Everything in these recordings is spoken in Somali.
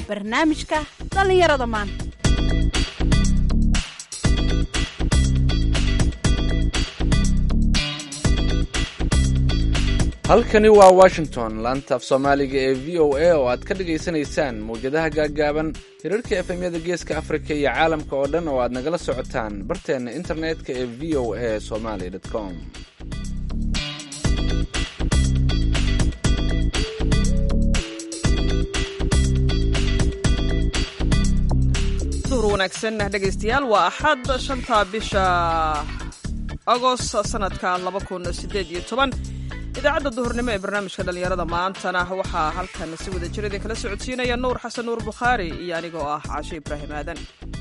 barnaamijka dhallinyarada maanta. halkani waa Washington, laanta af Soomaaliga ee VOA oo aad ka dhageysanaysaan mowjadaha gaagaaban, hirarka FM-yada Geeska Afrika iyo caalamka oo dhan oo aad nagala socotaan barteena internetka ee voasomali.com. duhur wanaagsan dhegaystayaal, waa axad 5 bisha Agost sanadka 2018. idaacadda duhurnimo ee barnaamijka dhallinyarada maantana waxaa halkan si wada jir idinkala socodsiinaya Nuur Xasan Nuur Bukhaari iyo anigoo ah Caashe Ibraahim Aadan.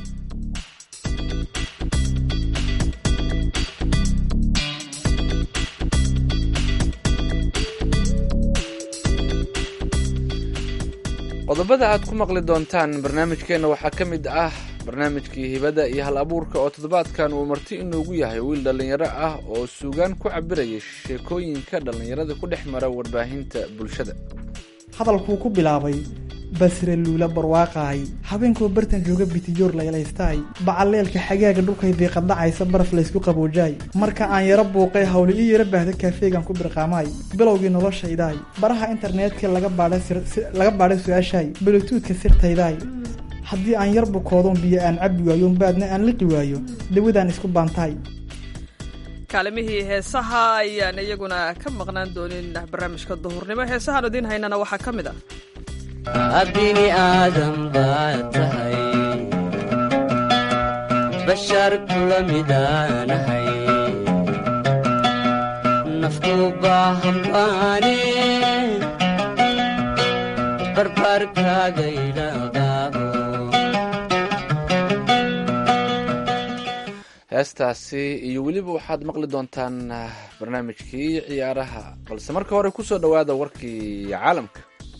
qodobada aad ku maqli doontaan barnaamijkeena waxaa ka mid ah barnaamijkii hibada iyo hal abuurka oo toddobaadkan uu marti inoogu yahay wiil dhallinyaro ah oo suugaan ku cabiraya sheekooyinka dhallinyarada ku dhex mara warbaahinta bulshada. hadalkuu ku bilaabay basre luula barwaaqaay habeenkoo bartan jooga bitijoor laylaystaay bacaleelka xagaaga dhulkay diiqadhacaysa baraf laysku qaboojaay marka aan yaro buuqay hawli ii yaro baahda kaafeegan ku birqaamaay bilowgii noloshaydaay baraha internetka laga baadhay su-aashaay blutuudka sirtaydaay haddii aan yar bukoodoon biyo aan cabbi waayo baadna aan liqi waayo dawadaan isku baantaay. kaalimihii heesaha ayaan iyaguna ka maqnaan doonin barnaamijka duhurnimo. heesahaan idiin haynana waxaa ka mid ah bini aadam baad tahay bashar kula midaanahay naftu baahan baane barbarkaaga ilaqaabo. heestaasi iyo weliba waxaad maqli doontaan barnaamijkii ciyaaraha, balse marka hore ku soo dhowaada warkii caalamka.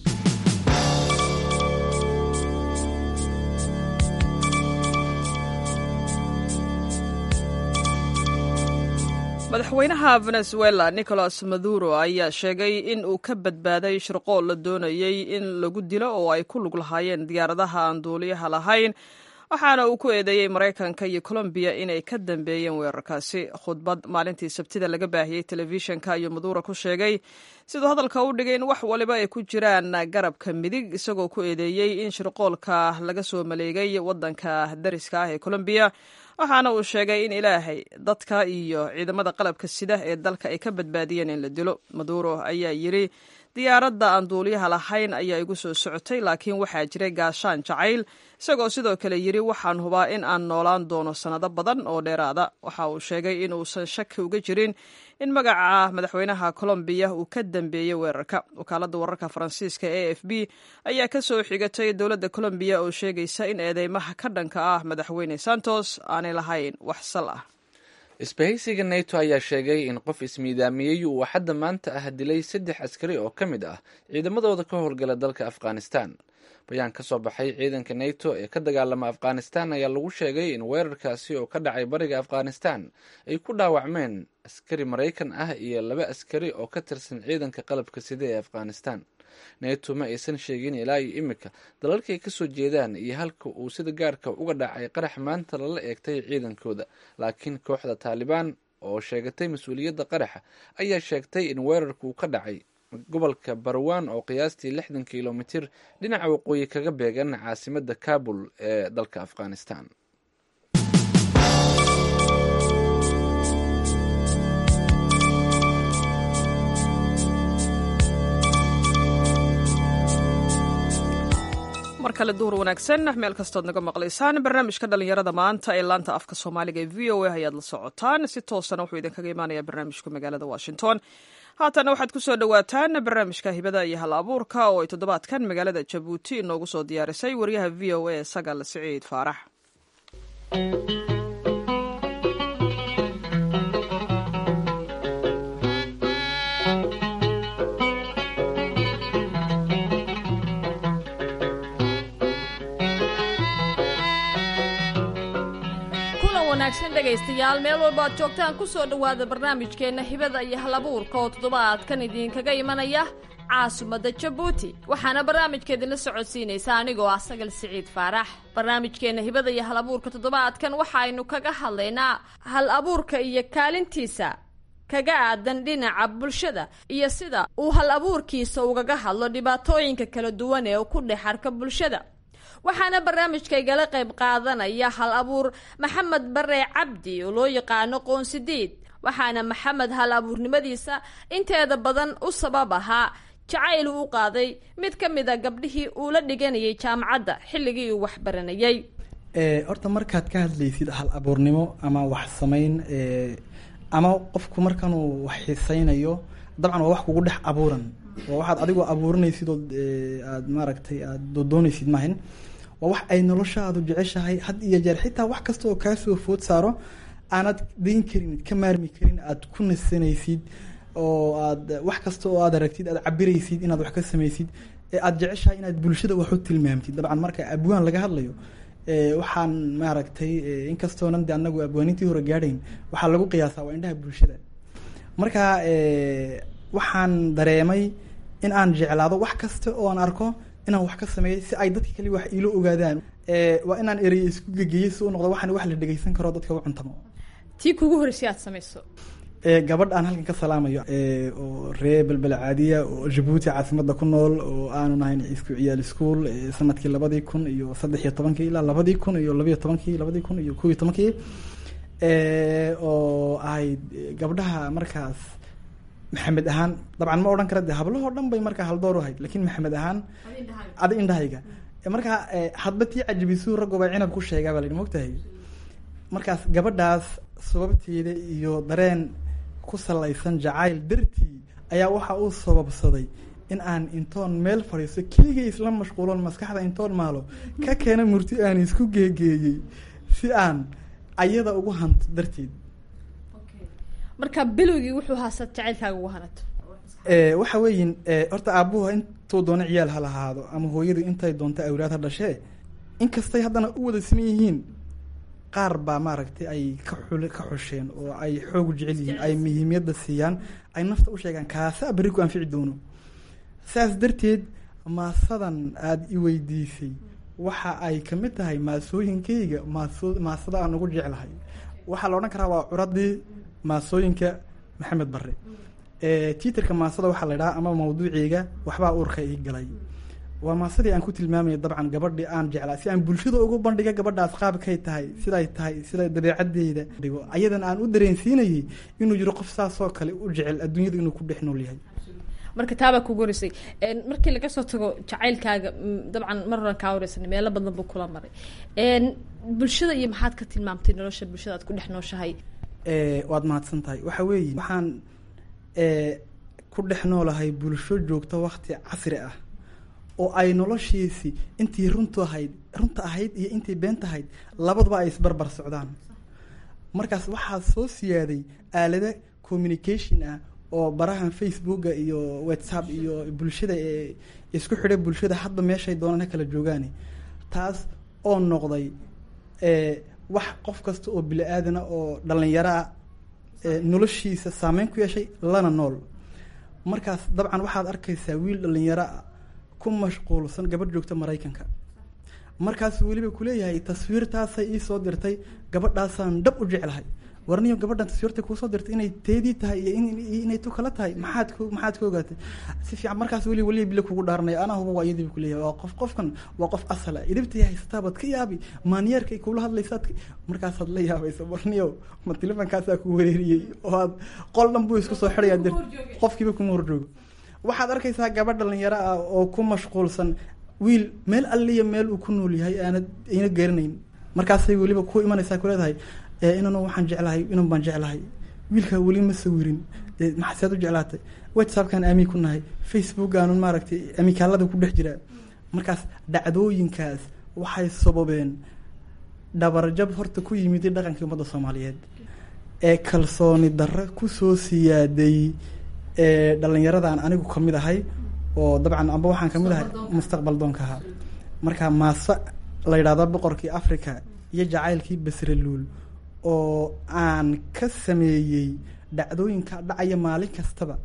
madaxweynaha Venezuela Nicolas Maduro ayaa sheegay in uu ka badbaaday shirqool la doonayay in lagu dilo oo ay ku lug lahaayeen diyaaradaha aan duuliyaha lahayn, waxaana uu ku eedeeyey Maraykanka iyo Colombia inay ka dambeeyeen weerarkaasi. khudbad maalintii Sabtida laga baahiyey telefishinka ayuu Maduro ku sheegay sidoo hadalka u dhigay in wax waliba ay ku jiraan garabka midig, isagoo ku eedeeyey in shirqoolka laga soo maleegay wadanka dariska ah ee Colombia. waxaana uu sheegay in ilaahay dadka iyo ciidamada qalabka sida ee dalka ay ka badbaadiyeen in la dilo. Maduro ayaa yiri diyaaradda aan duuliyaha lahayn ayaa igu soo socotay, laakiin waxaa jiray gaashaan jacayl. isagoo sidoo kale yiri waxaan hubaa in aan noolaan doono sanado badan oo dheeraada. waxa uu sheegay in uusan shaki uga jirin in magaca madaxweynaha Colombia uu ka dambeeyey weerarka. wakaaladda wararka Faransiiska AFP ayaa ka soo xigatay dowladda Colombia oo sheegaysa in eedeymaha ka dhanka ah madaxweyne Santos aanay lahayn wax sal ah. isbahaysiga NATO ayaa sheegay in qof ismiidaamiyey uu xadda maanta ah dilay 3 askari oo ka mid ah ciidamadooda ka howlgala dalka Afghanistan. bayaan ka soo baxay ciidanka NATO ee ka dagaalama Afghanistan ayaa lagu sheegay in weerarkaasi oo ka dhacay bariga Afghanistan ay ku dhaawacmeen askari Maraykan ah iyo 2 askari oo ka tirsan ciidanka qalabka sida ee Afghanistan. NATO ma aysan sheegin ilaa iyo imika dalalkay ka soo jeedaan iyo halka uu sida gaarka uga dhacay qarax maanta lala eegtay ciidankooda, laakiin kooxda Taliban oo sheegatay mas'uuliyadda qaraxa ayaa sheegtay in weerarku ka dhacay gobolka Barwan oo qiyaastii 60 kilomitir dhinaca waqooyi kaga beegan caasimadda Kabul ee dalka Afghanistan. markale duhur wanaagsan meel kastood naga maqlaysaan. barnaamijka dhallinyarada maanta ee laanta afka Soomaaliga ee VOA ayaad la socotaan. si toosana wuxuu idinkaga imaanayaa barnaamijka magaalada Washington. haatana waxaad ku soo dhowaataan barnaamijka hibada iyo hal abuurka oo ay toddobaadkan magaalada Jabuuti inoogu soo diyaarisay wariyaha VOA Sagal Siciid Faarax. wanaagsan dhegaystayaal meel walba aad joogtaan ku soo dhowaada barnaamijkeenna hibada iyo halabuurka oo toddobaadkan idinkaga imanaya caasimadda jabuuti waxaana barnaamijkeedinla socodsiinaysa anigoo ah Sagal Siciid Faarax. barnaamijkeena hibada iyo hal abuurka toddobaadkan waxaynu kaga hadlaynaa hal abuurka iyo kaalintiisa kaga aadan dhinaca bulshada iyo sida uu hal abuurkiisa ugaga hadlo dhibaatooyinka kala duwan ee ku dhex arka bulshada. waxaana barnaamijkaygala qayb qaadanaya hal abuur Maxamed Bare Cabdi oo loo yaqaano Qoonsidiid. waxaana Maxamed hal abuurnimadiisa inteeda badan u sabab ahaa jacayl uu qaaday mid ka mid ah gabdhihii uu la dhiganayay jaamacadda xilligii uu wax baranayay. horta markaad ka hadlaysid hal abuurnimo ama wax samayn ama qofku markan uu wax xiisaynayo dabcan waa wax kugu dhex abuuran, waa waxaad adigoo abuuranaysid oo aad maaragtay aad doonaysid maahan, waa wax ay noloshaadu jeceshahay had iyo jeer, xitaa wax kasta oo kaa soo food saaro aanad dayn karin, ka maarmi karin, aad ku nasanaysid oo aad wax kasta oo aad aragtid aad cabiraysid inaad wax ka samaysid ee aad jeceshahay inaad bulshada wax u tilmaamtid. dabcan marka abwaan laga hadlayo waxaan maaragtay inkastoonan de anagu abwaanintii hore gaadhayn waxaa lagu qiyaasaa waa indhaha bulshada. marka waxaan dareemay in aan jeclaado wax kasta oo aan arko inaan wax ka sameeyo si ay dadka kale wax iilo ogaadaan. waa inaan erey isku gegeeyo si uu noqdo waxaan wax la dhageysan karo dadka u cuntamo. tii kugu horeysay aad samayso gabadh aan halkan ka salaamayo oo reer Balbal Caadiya oo Jabuuti caasimadda ku nool oo aanu nahayn isku ciyaal iskuul sanadkii 2013 ilaa 2012 oo ay gabdhaha markaas Maxamed ahaan dabcan ma oran kara de hablaho dhan bay markaa hal door u ahayd, laakiin Maxamed ahaan adi indhahayga markaa hadba tii cajibisu ragooba cinab ku sheegaa baa la mogtahay. markaas gabadhaas sababteeda iyo dareen ku salaysan jacayl dartii ayaa waxa uu sababsaday in aan intoon meel fadhiisto keligay isla mashquuloon maskaxda intoon maalo ka keena murti aan isku geegeeyey si aan ayada ugu hanto darteed. marka bilowgii wuxuu haasad jacaylkaaga ugu hanato waxa weeyin horta aabuhu intuu doono ciyaal ha lahaado ama hooyadu intay doonto awlaad ha dhashee inkastay haddana u wada siman yihiin qaar baa maaragtay ay ka xusheen oo ay xoog jecel yihiin, ay muhiimiyadda siiyaan, ay nafta u sheegaan kaasa berri ku anfici doono. saas darteed maasadan aada i weydiisay waxa ay ka mid tahay maasooyinkayga maasada aan ugu jeclahay. waxaa la odhan karaa waa curadii maasooyinka Maxamed Bare. tiitarka maasada waxaa la idhahaa ama mawduuciga waxbaa uurka ii galay. waa maasadii aan ku tilmaamaya dabcan gabadhii aan jeclaa si aan bulshada ugu bandhiga gabadhaas qaabkay tahay siday dabeecaddeeda dhigo ayadan aan u dareensiinayay inuu jiro qof saasoo kale u jecel adduunyada inuu ku dhex nool yahay. marka taabaa kugu horeysay markii laga soo tago jacaylkaaga dabcan mar horan kaa horeysan meelo badan buu kula maray. bulshada iyo maxaad ka tilmaamtay nolosha bulshada aad ku dhex nooshahay? waad mahadsan tahay. waxa weeye waxaan ku dhex noolahay bulsho joogta wakti casri ah oo ay noloshiisi intii runta ahayd iyo intii beenta ahayd labaduba ay isbarbar socdaan. markaas waxaa soo siyaaday aalada communication ah oo barahan Facebooka iyo WhatsApp iyo bulshada isku xidhay bulshada hadda meeshay doonaan kala joogaan. taas oo noqday wax qof kasta oo bini aadan oo dhalinyaro noloshiisa saameyn ku yeeshay lana nool. markaas dabcan waxaad arkaysaa wiil dhalinyaro ku mashquulsan gabadh joogta Mareykanka, markaas weliba ku leeyahay taswiirtaasay ii soo dirtay gabadhaasaan dhab u jeclahay. warniyo gabadhan taswiirta kuu soo dirtay inay teedii tahay iyo inay tu kala tahay maxaad ka ogaatay si fiican. markaas weliba bila kugu dhaaranay anaa huba waa iyadii ku leeyahay waa qofkan waa qof asal ah idibtay haystaabad ka yaabi maanyeerkay kula hadlaysaad markaasaad la yaabaysa warniyo ma telefonkaasaa ku wareeriyey oo aad qol dhan buu isku soo xidhayaa qofkiiba kuma horjoogo. waxaad arkaysaa gabadh dhalinyaro ah oo ku mashquulsan wiil meel alliya meel uu ku nool yahay ayna garanayn. markaasay weliba ku imanaysaa ku leedahay inanu waxaan jeclahay inan baan jeclahay wiilkaa weli ma sawirin maxaad u jeclaatay WhatsAppkan aamin ku nahay Facebookaanu maaragtay amikaalada ku dhex jira. markaas dhacdooyinkaas waxay sababeen dhabarjab horta ku yimid dhaqankii ummadda Soomaaliyeed kalsooni darro ku soo siyaaday dhalinyaradan anigu kamid ahay oo dabcan amba waxaan kamid ahay mustaqbal doonka ahaa. marka maasa la yidhaahdo boqorkii Afrika iyo jacaylkii Basre Luul oo aan ka sameeyey dhacdooyinka dhacaya maalin kastaba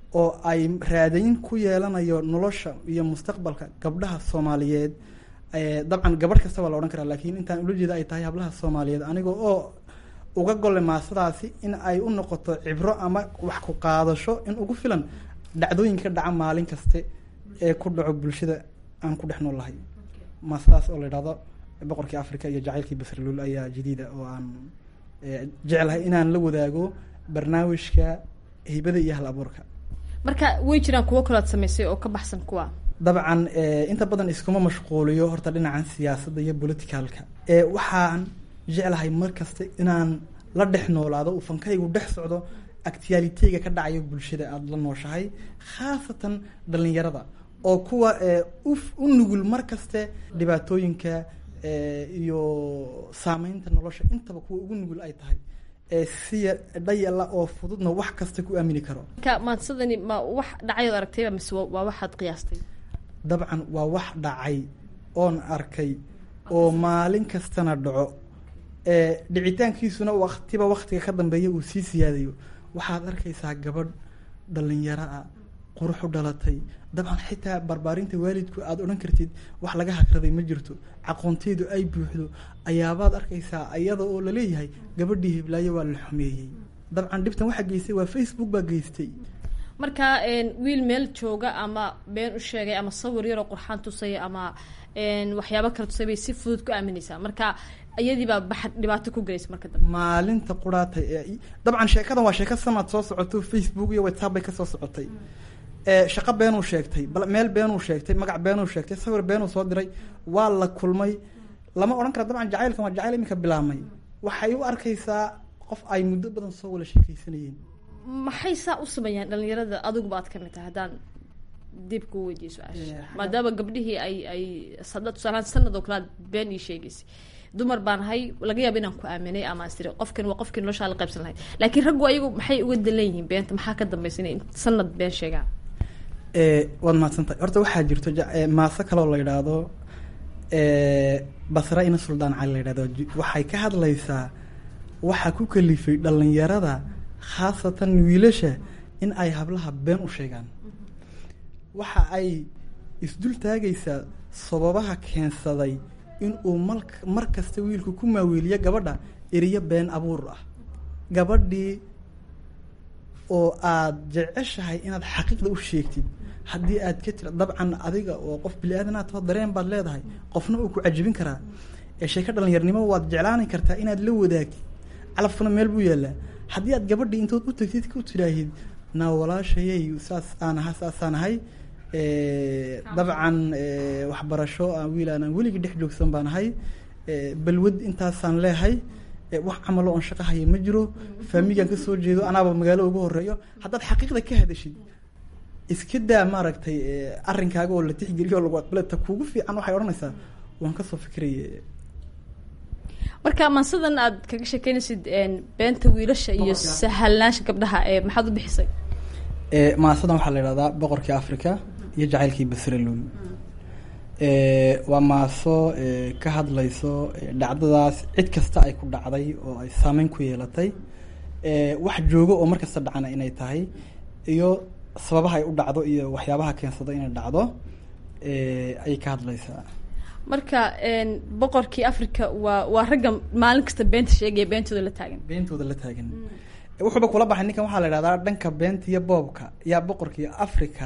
oo ay raadayn ku yeelanayo nolosha iyo mustaqbalka gabdhaha Soomaaliyeed. Dabcan gabadh kasta waa la odhan karaa, laakiin intaan ula jeeda ay tahay hablaha Soomaaliyeed aniga oo uga golle maasadaasi in ay u noqoto cibro ama wax ku qaadasho in ugu filan dhacdooyinka dhaca maalin kaste ee ku dhaco bulshada aan ku dhex noolahay. maasadaas oo la yidhaahdo boqorkii Afrika iyo jacaylkii Basralul ayaa jadiida oo aan jecelahay inaan la wadaago barnaamijka hibada iyo hal abuurka. marka way jiraan kuwo kale aad samaysay oo ka baxsan kuwa? dabcan inta badan iskuma mashquuliyo horta dhinacan siyaasadda iyo politicalka. waxaan jecelahay mar kasta inaan la dhex noolaado uu fankaygu dhex socdo actuality-ga ka dhacayo bulshada aad la nooshahay, khaasatan dhalinyarada oo kuwa u nugul mar kaste dhibaatooyinka iyo saameynta nolosha intaba kuwa ugu nugul ay tahay si dhayala oo fududna wax kasta ku aamini karo. marka maadsadani ma wax dhacay oo aragtay mise waa waxaad qiyaastay? dabcan waa wax dhacay oon arkay oo maalin kastana dhaco, dhicitaankiisuna waqtiga ka dambeeya uu sii siyaadayo. waxaad arkaysaa gabadh dhalinyaro ah, qurux u dhalatay, dabcan xitaa barbaarinta waalidku aad odhan kartid wax laga hakraday ma jirto, aqoonteedu ay buuxdo, ayaabaad arkaysaa iyada oo laleeyahay gabadhii hiblaayo waa la xumeeyey. dabcan dhibtan waxaa geystay waa Facebook baa geystay. marka wiil meel jooga ama been u sheegay ama sawir yaroo qurxaan tusaya ama waxyaabo kale tusay bay si fudud ku aaminaysaa, marka iyadii baa dhibaato ku gelaysa marka dambe. maalinta quraata dabcan sheekadan waa sheeko sanad soo socoto, Facebook iyo WhatsApp bay ka soo socotay. shaqo beenuu sheegtay, meel beenuu sheegtay, magac beenuu sheegtay, sawir beenuu soo diray, waa la kulmay. lama odhan kara dabcan jacaylkan waa jacayl iminka bilaabmay. waxay u arkaysaa qof ay muddo badan soo wala sheekaysanayeen. maxay saa u sameeyaan dhalinyarada? adigu baad ka mid tahay haddaan dib ku weydiiyo su-aasha, maadaama gabdhihii ay tusaalahaan sanad oo kale been ii sheegaysay, dumar baan ahay, laga yaaba inaan ku aaminay ama astiri qofkan waa qofkii noloshaa la qaybsan lahayd, laakiin raggu ayagu maxay uga dalan yihiin beenta? maxaa ka dambaysa inay sanad been sheegaan? waad mahadsantahay. horta waxaa jirto maaso kaloo la yidhaahdo Basra ina Suldaan Cali la yidhahdo, waxay ka hadlaysaa waxa ku kalifay dhalinyarada khaasatan wiilasha in ay hablaha been u sheegaan. waxa ay isdul taagaysaa sababaha keensaday in uu mar kasta wiilku ku maaweeliyo gabadha eriyo been abuur ah. gabadhii oo aad jeceshahay inaad xaqiiqda u sheegtid, haddii aad ka tira dabcan adiga oo qof bili-aadan aad taho dareen baad leedahay, qofna uu ku cajibin karaa. sheeko dhalinyarnimo waad jeclaani kartaa inaad la wadaagtid, calafkuna meel buu yaallaa. haddii aad gabadhii intood u tagtid ku tiraahid naa walaashayay saasaan ahay, dabcan waxbarasho wiil aanan weligii dhex joogsan baan ahay, balwad intaasaan leehay, wax camalo oon shaqo haya ma jiro, faamigaan kasoo jeedo, anaaba magaalo ugu horeeyo. haddaad xaqiiqda ka hadashid, iska daa maaragtay arrinkaaga oo la tixgeliyo lagu aqbala, ta kuugu fiican waxay odhanaysaa waan kasoo fikiraya. marka maansadan aad kaga sheekeynaysid beenta wiilasha iyo sahalnaansha gabdhaha, maxaad u bixisay? maasadan waxaa la yidhahdaa boqorkii Afrika iyo jacaylkii Basralul. waa maaso ka hadlayso dhacdadaas cid kasta ay ku dhacday oo ay saameyn ku yeelatay, wax joogo oo mar kasta dhacana inay tahay, iyo sababaha ay u dhacdo iyo waxyaabaha keensada inay dhacdo ayay ka hadlaysaa. marka boqorkii Afrika waa ragga maalin kasta beenta sheegaya, beentooda la taagan. wuxuuba kula baxay ninkan waxaa la yidhahdaa dhanka beenta iyo boobka yaa boqorkii Afrika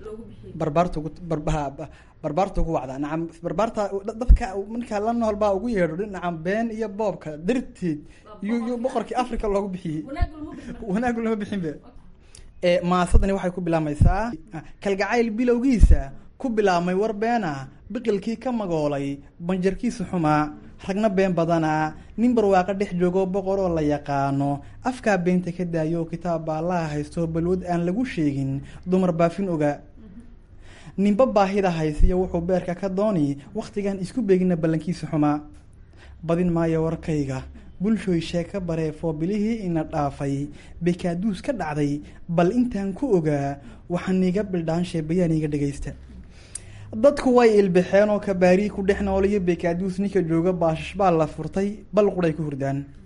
barbaarta ugu wacdaa. nacam barbaarta dadka markaa la nool baa ugu yeedho nacam been iyo boobka darteed iyo boqorkii Afrika loogu bixiyey. wanaag lama bixinba. maasadani waxay ku bilaabmaysaa kalgacayl bilowgiisa ku bilaabmay war beena, biqilkii ka magoolay banjarkiisu xumaa, ragna been badanaa, nin barwaaqo dhex joogo boqor oo la yaqaano, afkaa beenta ka daayo kitaab baa laha haysto, balwad aan lagu sheegin, dumar baafin oga. ninba baahida haysiyo wuxuu beerka ka dooni, wakhtigan isku beegina ballankiisu xumaa. badin maayo warkayga, bulshooy sheeka bareefoo bilihii ina dhaafay, bekaaduus ka dhacday, bal intaan ku ogaa, waxaan iga bildhaanshe bayaan iga dhagaysta. dadku way ilbixeen oo kabaarii ku dhex nooliyo bekaaduus ninka jooga baashash baa la furtay, bal quray ku hurdaan.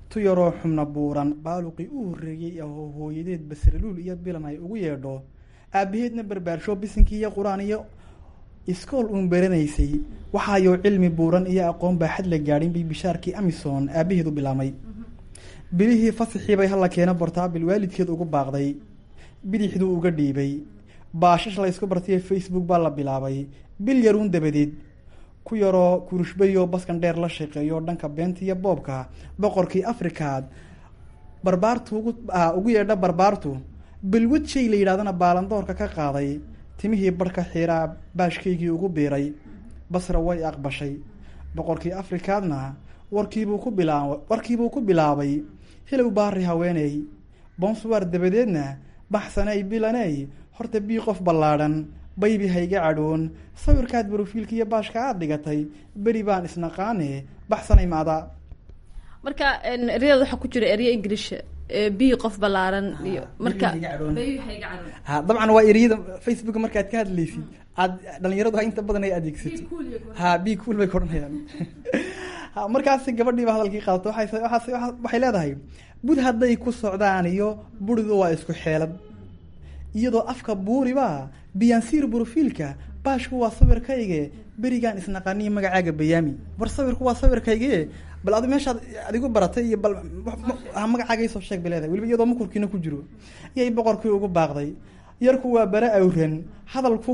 tu yaroo xubna buuran baaluqii u horreeyey oo hooyadeed basraluul iyo bilan ay ugu yeedho aabaheedna barbaarsho bisinkii iyo qur-aan iyo iskool uun baranaysay waxaayou cilmi buuran iyo aqoon baaxad la gaadhin bay bishaarkii amisom aabaheed u bilaamay bilihii fasaxii bay halla keena bortaabil waalidkeed ugu baaqday bidixduu uga dhiibay baashash la ysku bartay facebook baa la bilaabay bil yaruun dabadeed ku yaroo kurushbayoo baskan dheer la shaqeeyo dhanka beenta iyo boobka boqorkii afrikaad barbaartu ugu yeedha barbaartu balwad shay la yidhahdana baalandoorka ka qaaday timihii barhka xiiraa baashkaygii ugu biiray basra way aqbashay boqorkii afrikaadna warkiibuu ku bilaabay hilow baari haweeney bonsuwaar dabadeedna baxsanay bilaney horta bii qof ballaadhan baybi hayga cadhoon sawirkaad brofiilka iyo baashka aada dhigatay beri baan isnaqaane baxsanay maadaa marka eryada waxaa ku jira erye ingiliisha bii qof ballaaran iyo marka ha dabcan waa eryada facebook markaad ka hadlaysid aad dhalinyaradu inta badan ay adeegsato ha bii cool bay kodhanayaan markaasi gabadhiiba hadalkii qaadato waxay leedahay bud hadday ku socdaan iyo buridu waa isku xeelad iyadoo afka buuriba biyansiir brofiilka baashku waa sawirkayge berigaan isnaqaniyo magacaaga bayaami war sawirku waa sawirkayge bal adu meeshaad adigu baratay iyo bal magacaaga isoo sheeg bay leedahay weliba iyadoo makurkiina ku jiro iyay boqorkii ugu baaqday yarku waa bare awran hadalkuu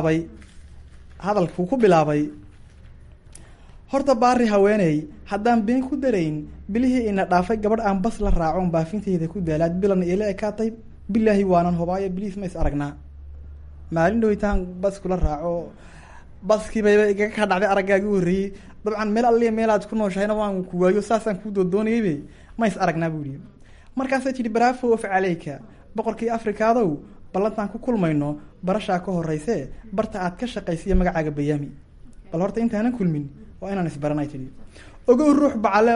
ku bilaabay horta baari haweeney haddaan been ku darayn bilihii ina dhaafay gabadh aan bas la raacon baafinteyda ku daalaad bilan ila ekaatay bilaahi waanan hobaayo biliis ma is aragnaa maalin dhowitaan bas kula raaco baskiibayba igaga kaa dhacday araggaagi u horreeyey dabcan meel alliya meelaad ku nooshahayna waan ku waayo saasaan kuu doodoonayaybe ma is aragnaa buu yihi markaasay tidhi bravo of caleyka boqorkii afrikaadow ballantaan ku kulmayno barashaa ka horeyse barta aad ka shaqaysiiya magacaaga bayaami bal horta intaanan kulmin waa inaan isbaranay tidhi ogow ruux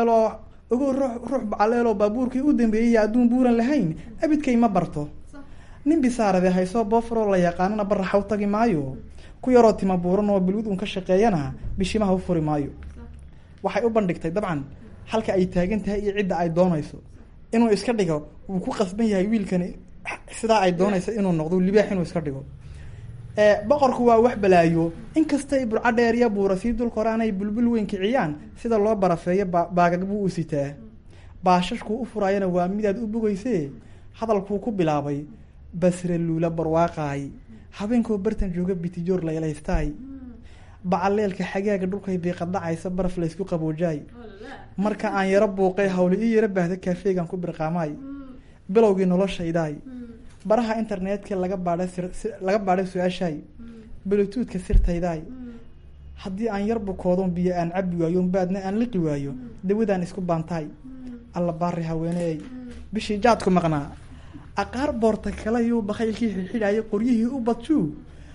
bacaleeloo baabuurkii u dambeeyay adduun buuran lahayn abidkay ma barto nin bisaarade haysoo boofroo la yaqaanana baraxa u tagi maayo ku yaroo tima buuran oo bilwid uun ka shaqeeyana bishimaha u furi maayo waxay u bandhigtay dabcan halka ay taagan tahay iyo cidda ay doonayso inuu iska dhigo wuu ku qasban yahay wiilkani sidaa ay doonayso inuu noqdo libaax inuu iska dhigo boqorku waa wax balaayo inkastay burco dheer iyo buura sii dul koraan ay bulbul weyn kiciyaan sida loo barafeeyo baagag buu u sitaa baashashkuu u furaayana waa midaad u bogayse hadalkuu ku bilaabay basre luula barwaaqaay habeenkoo bartan jooga bitijoor laylaystaay bacaleelka xagaaga dhulkay biiqadhacaysa baraf laysku qaboojaay marka aan yaro buuqay hawle ii yaro baahda kaafeegan ku birqaamaay bilowgii noloshaydaay baraha internetka laga baadhay su-aashaay blutuudka sirtaydaay haddii aan yar bukoodon biyo aan cabi waayo baadna aan liqi waayo dawadaan isku baantaay alla baari haweeneey bishii jaadku maqnaa aqaar boorta kalayu bakaylkii xidxidhaayay qoryihii u badjuu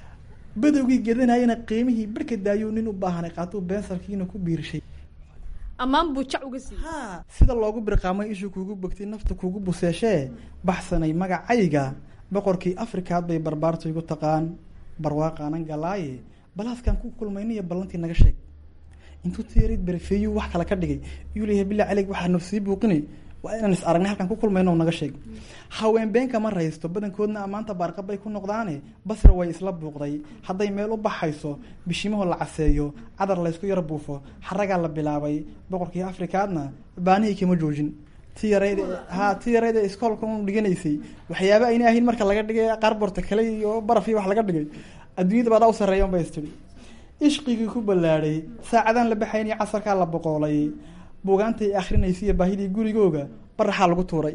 badowgii gedanayana qiimihii barhka daayuu nin u baahanay qaatuu beensarkiina ku biirshay ammaan buu jac uga siiyey ha sida loogu birqaamay ishu kuugu bogtay nafta kuugu buseeshee baxsanay magacayga boqorkii afrikaad bay barbaartu igu taqaan barwaaqaanan galaaye balaaskaan ku kulmayna iyo ballantii naga sheeg intuu tiyarid barfeeyuu wax kale ka dhigay iyuu leeyahay bilaa calig waxaa nafsii buuqinay waa inaan is aragnay halkaan ku kulmayno naga sheeg haween beenka ma raysto badankoodna ammaanta baarqab bay ku noqdaane basra way isla buuqday hadday meel u baxayso bishimaho la caseeyo cadar laysku yar buufo xaragaa la bilaabay boqorkii afrikaadna baanihii kama joojin ti yarayda iskoolka u dhiganaysay waxyaaba ayna ahayn marka laga dhigay qaarboorta kale iyo baraf iyo wax laga dhigay adduunyada baadaa u sarreeyan bay istiri ishqigii ku ballaadhay saacadaan la baxayniyo casarkaa la boqoolay buugaantay akrinaysiiyo baahidii gurigooga baraxaa lagu tuuray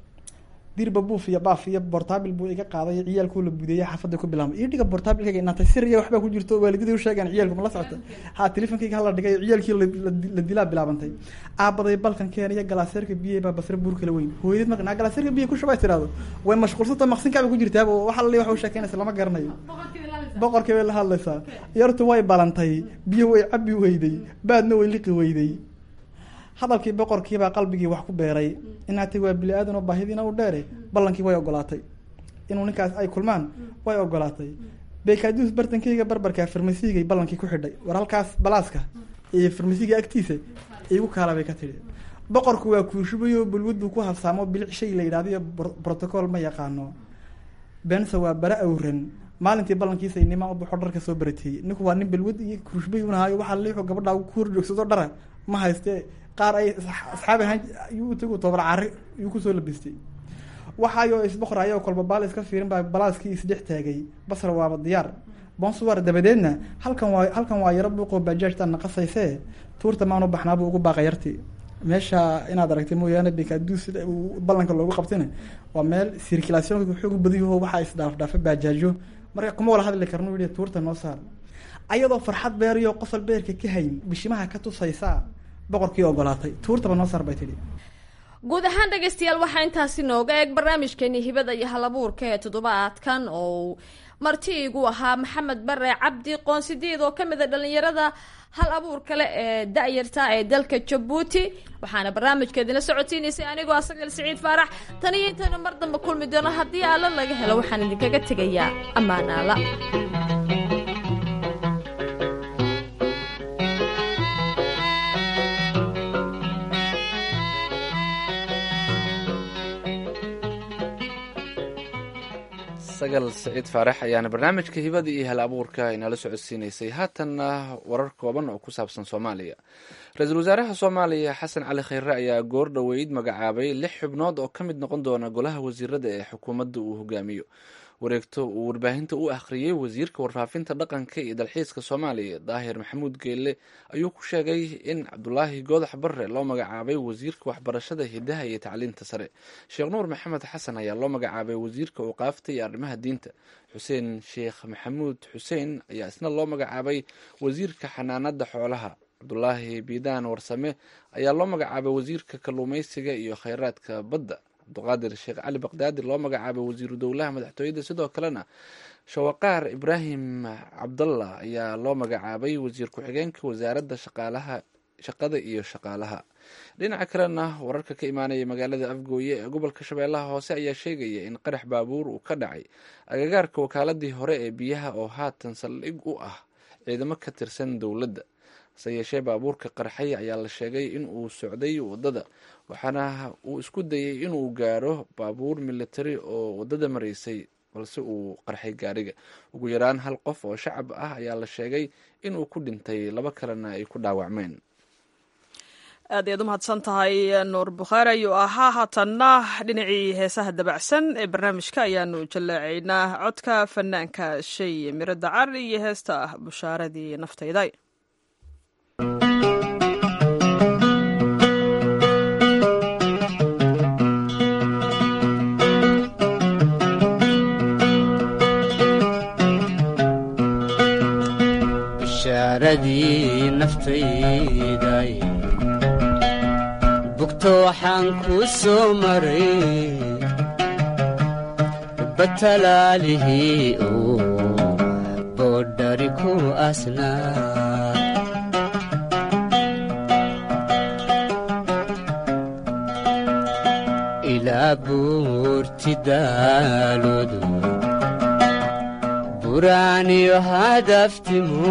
dirba buuf iyo baaf iyo bortaabil buu iga qaaday ciyaalkuu la budeeyay xaafadda ku bilaabay ii dhiga bortaabilkayga inaantay sir iyo waxbaa ku jirto waalidadii u sheegaan ciyaalku ma la socota ha telefonkayga hala dhigay ciyaalkii la dilaa bilaabantay aabaday balkan keenaya galaaseerka biye baa basre buur kala weyn hooyadid marka naa galaaseerka biye ku shubay tiraado way mashquulsanta maqsinkaaba ku jirtaaba waxa la wax u sheekeynaysa lama garanayo boqorkii bay la hadlaysaa yartu way balantay biyo way cabi weyday baadna way liqi weyday hadalkii boqorkiibaa qalbigii wax ku beeray inaatay waa bili aadan oo baahidiina u dheere ballankii way ogolaatay inuu ninkaas ay kulmaan way ogolaatay beekaduus bartankeyga barbarkaa farmasiigay ballankii ku xidhay war halkaas balaaska iyo farmasiiga agtiisa igu kaala bay ka tidhi boqorku waa kuushubayo balwad buu ku habsaamo bilic shay la yidhahdo iyo protocol ma yaqaano bense waa bara awran maalintii ballankiisa inima u baxo dharka soo baratiyey ninku waa nin balwad iyo kuushubay unahayo waxaa liixu gabadhaa ku horjoogsado dhara ma hayste qaar ay asxaab ahaan yuu tagu tobar cari yuu kusoo labistay waxaayo isboqorayoo kolba baal iska fiirin baa balaaskii isdhex taagay basra waaba diyaar bonsuwar dabadeedna halkan waa yaro buuqoo baajaajtaa naqasayse tuurta maanu baxnaabuu ugu baaqayarti meesha inaad aragtay mooyaane bikaduu sida uu ballanka loogu qabtayna waa meel circulationka xoog badiyaho waxaa isdhaafdhaafa baajaajo marka kuma wala hadli karno yidhi tuurta noo saar ayadoo farxad beeriyo qosol beerka ka hayn bishimaha ka tusaysa boqorkii ogolaatay tuurtaba noo saar bay tidhi guud ahaan dhegaystayaal waxaa intaasi nooga eeg barnaamijkeeni hibada iyo halabuurka ee toddobaadkan oo marti igu ahaa maxamed bare cabdi qoonsidiid oo kamid a dhalinyarada hal abuur kale ee da-yarta ee dalka jabuuti waxaana barnaamijkeedina socodsiinaysay anigoo asagal siciid faarax tan iyo intaynu mar dambe kulmi doono haddii alla laga helo waxaan idinkaga tegayaa ammaan aala sagal siciid faarax ayaana barnaamijka hibada iyo hal abuurka inala socodsiinaysay haatanna warar kooban oo ku saabsan soomaaliya ra-iisul wasaaraha soomaaliya xasan cali khayre ayaa goor dhoweyd magacaabay 6 xubnood oo ka mid noqon doona golaha wasiirada ee xukuumadda uu hogaamiyo wareegto uu warbaahinta u akhriyey wasiirka warfaafinta dhaqanka iyo dalxiiska soomaaliya daahir maxamuud geelle ayuu ku sheegay in cabdulaahi goodax barre loo magacaabay wasiirka waxbarashada hidaha iyo tacliinta sare sheekh nuur maxamed xasan ayaa loo magacaabay wasiirka awqaafta iyo arrimaha diinta xuseen sheekh maxamuud xuseen ayaa isna loo magacaabay wasiirka xanaanada xoolaha cabdulaahi biidaan warsame ayaa loo magacaabay wasiirka kalluumeysiga iyo kheyraadka badda cabdiqaadir sheekh cali baqdaadi loo magacaabay wasiiru dowlaha madaxtooyada sidoo kalena shawaqaar ibraahim cabdallah ayaa loo magacaabay wasiir ku-xigeenka wasaaradda shaqada iyo shaqaalaha dhinaca kalena wararka ka imaanaya magaalada afgooye ee gobolka shabeellaha hoose ayaa sheegaya in qarax baabuur uu ka dhacay agagaarka wakaaladii hore ee biyaha oo haatan saldhig u ah ciidamo ka tirsan dowladda hase yeeshee baabuurka qarxay ayaa la sheegay in uu socday wadada waxaana uu isku dayay inuu gaaro baabuur militari oo wadada maraysay balse uu qarxay gaariga ugu yaraan 1 qof oo shacab ah ayaa la sheegay inuu ku dhintay 2 kalena ay ku dhaawacmeen aad ayaad u mahadsan tahay nuur bukhaari ayuu ahaa haatanna dhinacii heesaha dabacsan ee barnaamijka ayaanu jallaacaynaa codka fanaanka shay miro dacar iyo heesta bushaaradii naftayda bushaaradii naftayday bugto waxaan ku soo maray batalaalihii uu boodhari ku asnaa ilaa buurti daaloodu buraaniyo hadaftimu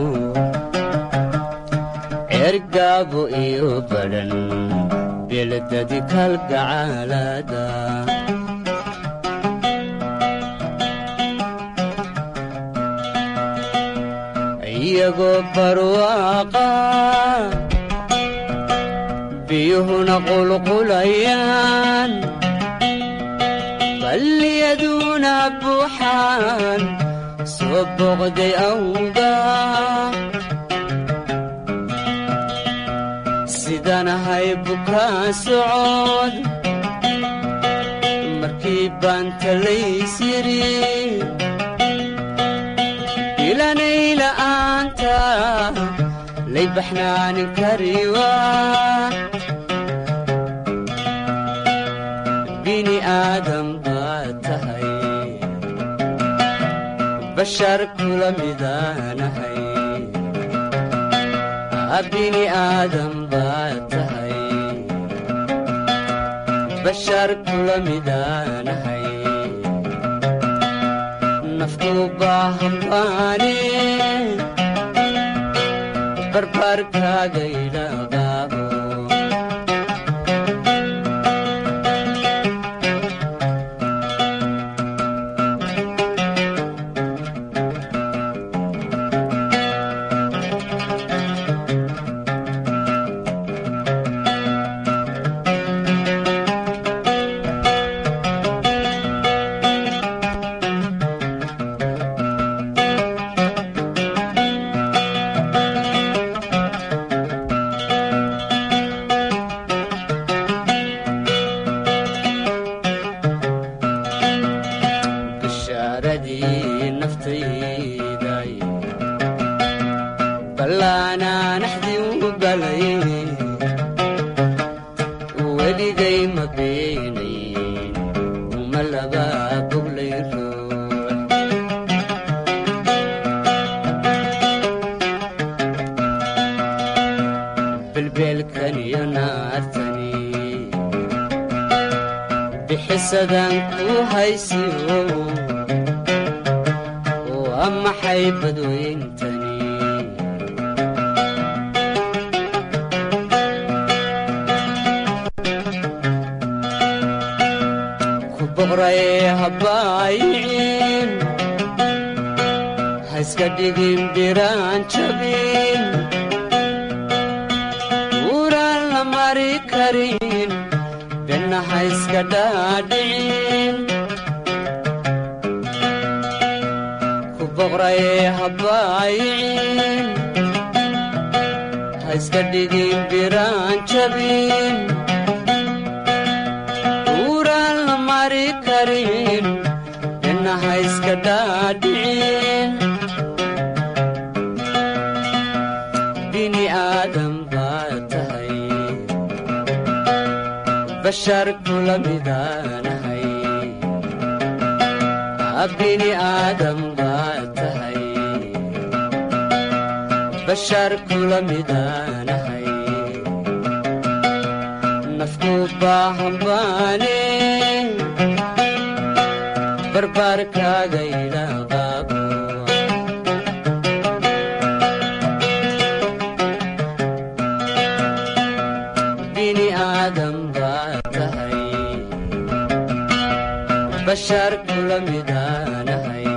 ergaabo iyo badhan beeladadi kalgacaalada iyagoo barwaaqa biyuhuna qulqulayaan balliyaduna buuxaan soo boqday awga sidanahay bukaa socod markii baan talays yiri ilanay la'aanta lay baxnaanin kariwa bini aadam baad tahay bashar kula midaanahay bini aadam baad tahay bashar kula midaanahay naftu baahan baane barbaarkaaga ilaqaabo beenayn uma laba boglay ruux belbeelkan iyo naartani bixisadan ku haysiyo waa maxay badweyntani ku boqray habaayicin ha iska dhigin biraan jabin uraan la mari karin benna ha iska dhaadhicin ku boqray habaayicin ha iska dhigin biraan jabin uraan la mari karin benna ha iska dhaadhicin bini aadam baa tahay bashar kula midaanahay bini aadam baa tahay bashar kula midaanahay nafku baahan baane barbaarkaaga ilaaqaabo bini aadam baa tahay bashar kula midaanahay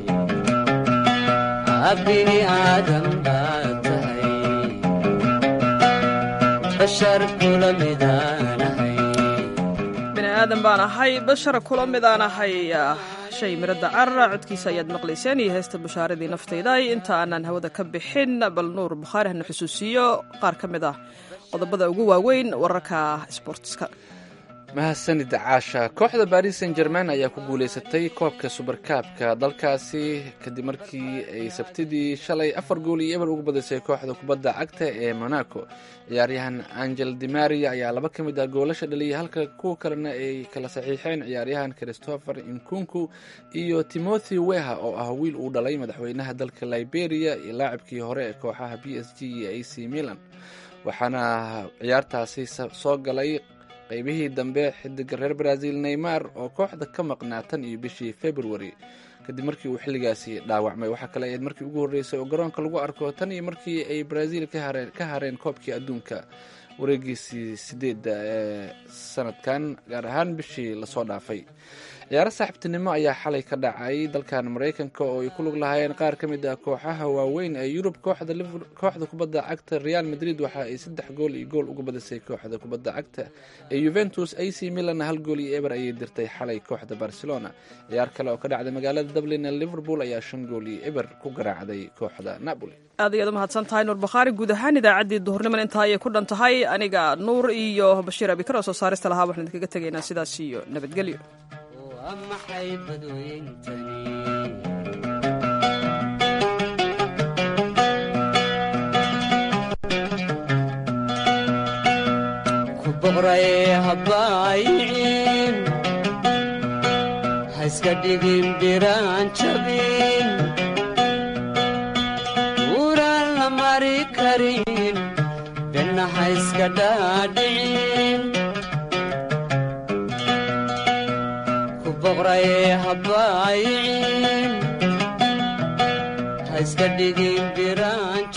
bini aadam baa tahay bashar kula midaanahay bini aadan baan ahay bashar kula midaan ahay shay mirada carra codkiisa ayaad maqlayseen iyo heesta bushaaradii naftayda inta aanan hawada ka bixin bal nuur bukhaari hana xusuusiyo qaar ka mid ah qodobada ugu waaweyn wararka sboortiska. mahadsanid caasha. kooxda baris saint german ayaa ku guuleysatay koobka subarkaabka dalkaasi kadib markii ay sabtidii shalay 4 gool iyo eber ugu badisay kooxda kubadda cagta ee monaco. ciyaaryahan angel dimaria ayaa 2 ka mid ah goolasha dhaliyay halka kuwa kalena ay kala saxiixeen ciyaaryahan christopher nkunku iyo timothy weha oo ah wiil uu dhalay madaxweynaha dalka liberia iyo laacibkii hore ee kooxaha PSG iyo AC Milan. waxaana ciyaartaasi soo galay qaybihii dambe xidiga reer Brazil Neymar oo kooxda ka maqnaa tan iyo bishii February kadib markii uu xilligaasi dhaawacmay. waxa kale ay markii ugu horeysay oo garoonka lagu arko tan iyo markii ay Brazil ka hareen koobkii adduunka wareegiisii 8 ee sanadkan gaar ahaan bishii la soo dhaafay. ciyaaro saaxiibtinimo ayaa xalay ka dhacay dalkan Mareykanka oo ay ku lug lahaayeen qaar ka mid ah kooxaha waaweyn ee Yurub. kooxda kubadda cagta Real Madrid waxa ay 3 gool iyo gool uga badisay kooxda kubadda cagta ee Juventus. AC Milan 1 gool iyo eber ayay dirtay xalay kooxda Barcelona. ciyaar kale oo ka dhacday magaalada Dublin ee Liverpool ayaa 5 gool iyo eber ku garaacday kooxda Napoli. aad iyo aad mahadsan tahay nuur bukhaari. guud ahaan idaacaddii duhurnimo intaa ayay ku dhan tahay. aniga nuur iyo bashiir abikar oo soo saarista lahaa waxaan idinkaga tegaynaa sidaas iyo nabadgelyo. maxay badweyntani ku boqray habaayicin ha iska dhigin biraan jabin uraan la mari karin benna ha iska dhaadhicin boqray habaayicin ha iska dhigin biraan